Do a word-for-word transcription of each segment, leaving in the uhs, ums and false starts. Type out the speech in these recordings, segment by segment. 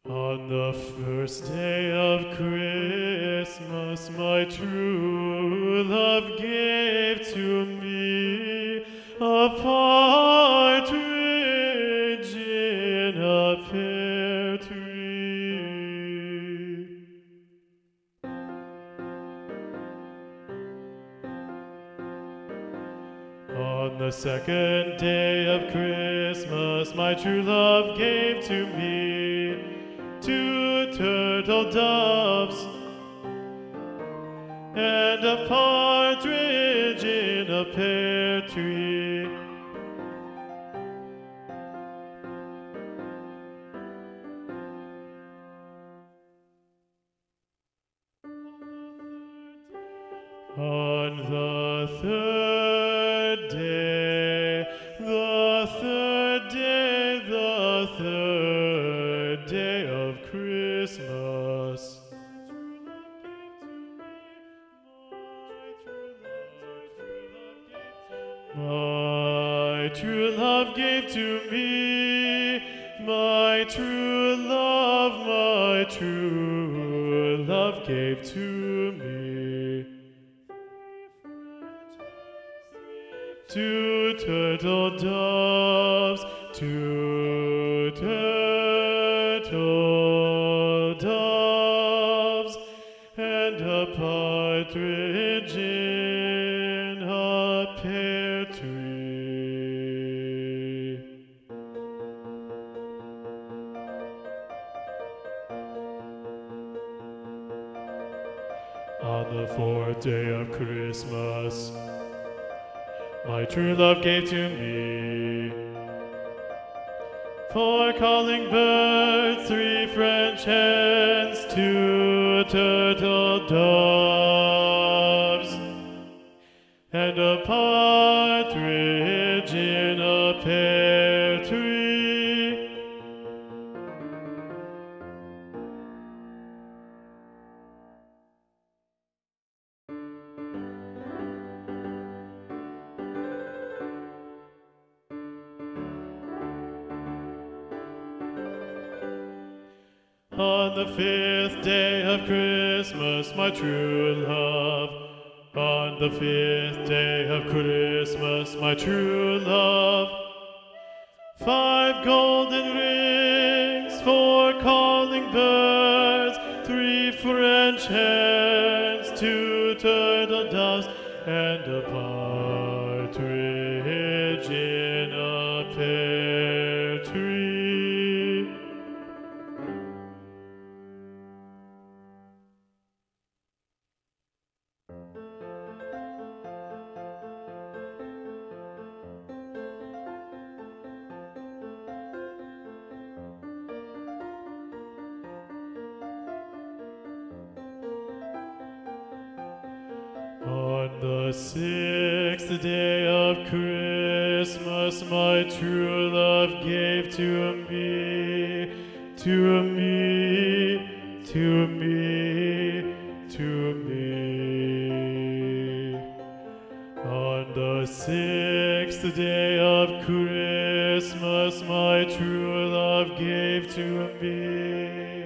On the first day of Christmas, my true love gave to me a partridge in a pear tree. On the second day of Christmas, my true love gave to me two turtle doves and a partridge in a pear tree. On the third day, the third day, the third day of Christmas, my true love gave to me, my true love, my true love gave to me. Two turtle doves, two turtle doves, and a partridge in a pear tree. On the fourth day of Christmas, my true love gave to me four calling birds, three French hens, two turtle doves, and a partridge in a pear tree. On the fifth day of Christmas, my true love. On the fifth day of Christmas, my true love. Five golden rings, four calling birds, three French hens, two turtle doves, and a partridge in a pear tree. On the sixth day of Christmas, my true love gave to me, to me, to me, to me. On the sixth day of Christmas, my true love gave to me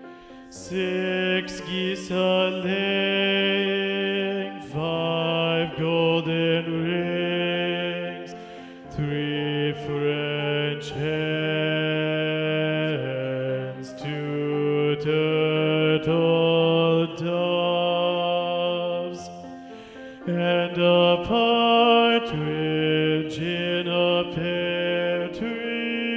six geese a-laying, five golden rings, three French hens, two turtle doves, and a partridge in a pear tree.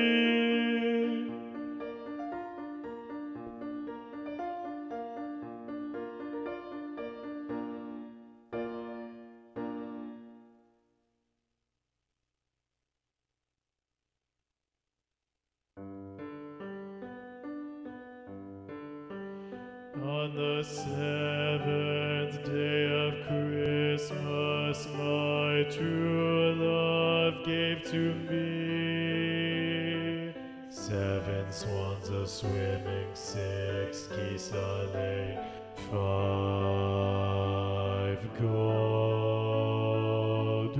On the seventh day of Christmas, my true love gave to me seven swans a-swimming, six geese a-laying, five gold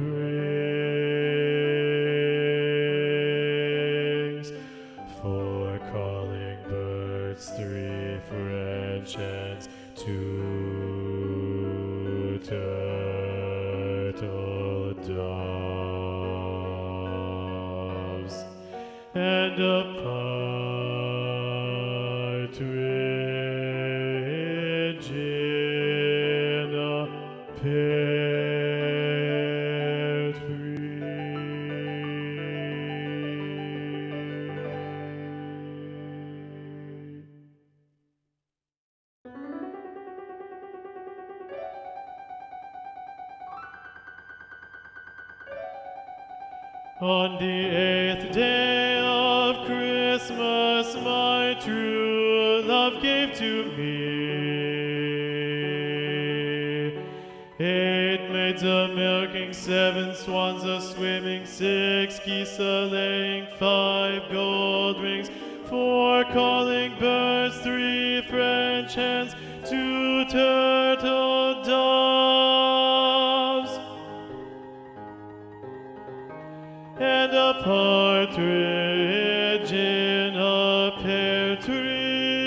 rings, four calling birds, French hens, two turtle doves, and a partridge in a pear tree. On the eighth day of Christmas, my true love gave to me eight maids a milking, seven swans a swimming, six geese a laying, five gold rings, four calling birds, three French hens, two turtle doves, and a partridge in a pear tree.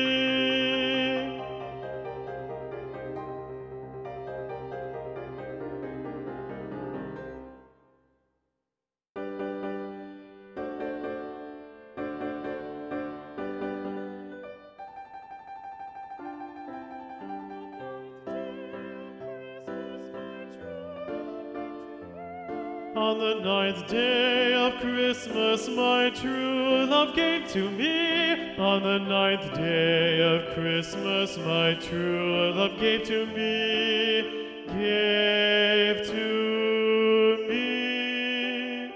On the ninth day of Christmas, my true love gave to me. On the ninth day of Christmas, my true love gave to me. Gave to me.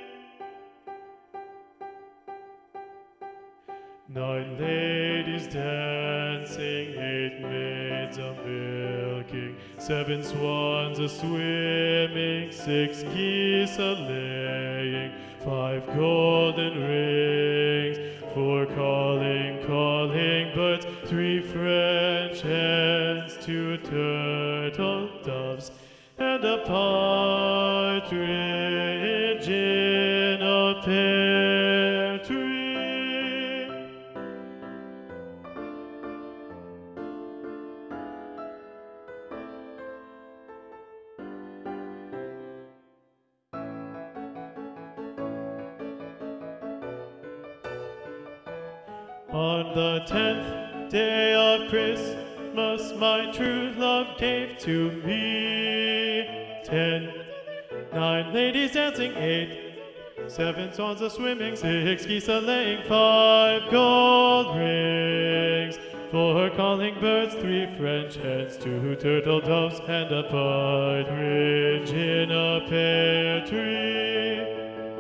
Nine ladies dancing, eight maids a milking, seven swans a swimming, six geese a laying, five golden rings, four calling, calling birds, three French hens, two turtle doves, and a partridge in a pear tree. On the tenth day of Christmas, my true love gave to me ten, nine ladies dancing, eight, seven swans a swimming, six geese a laying, five gold rings, four calling birds, three French hens, two turtle doves, and a partridge in a pear tree.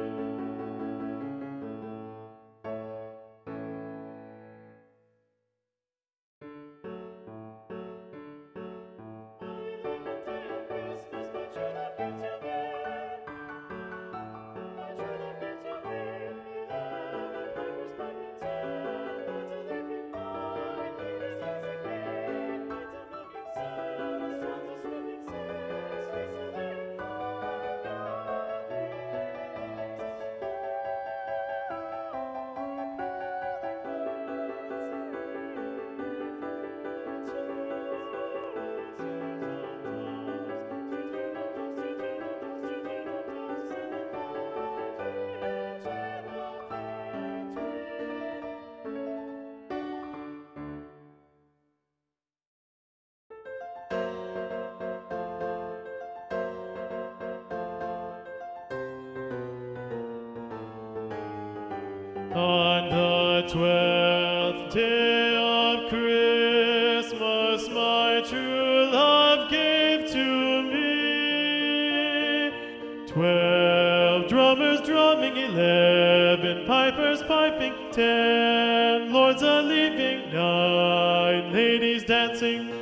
On the twelfth day of Christmas, my true love gave to me twelve drummers drumming, eleven pipers piping, ten lords a leaping, nine ladies dancing,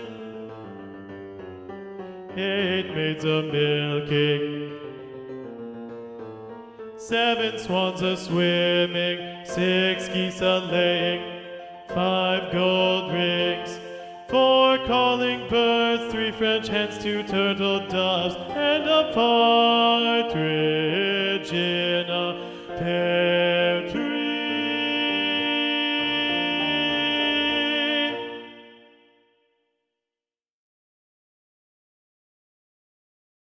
eight maids a milking, seven swans a swimming, six geese a laying, five gold rings, four calling birds, three French hens, two turtle doves, and a partridge in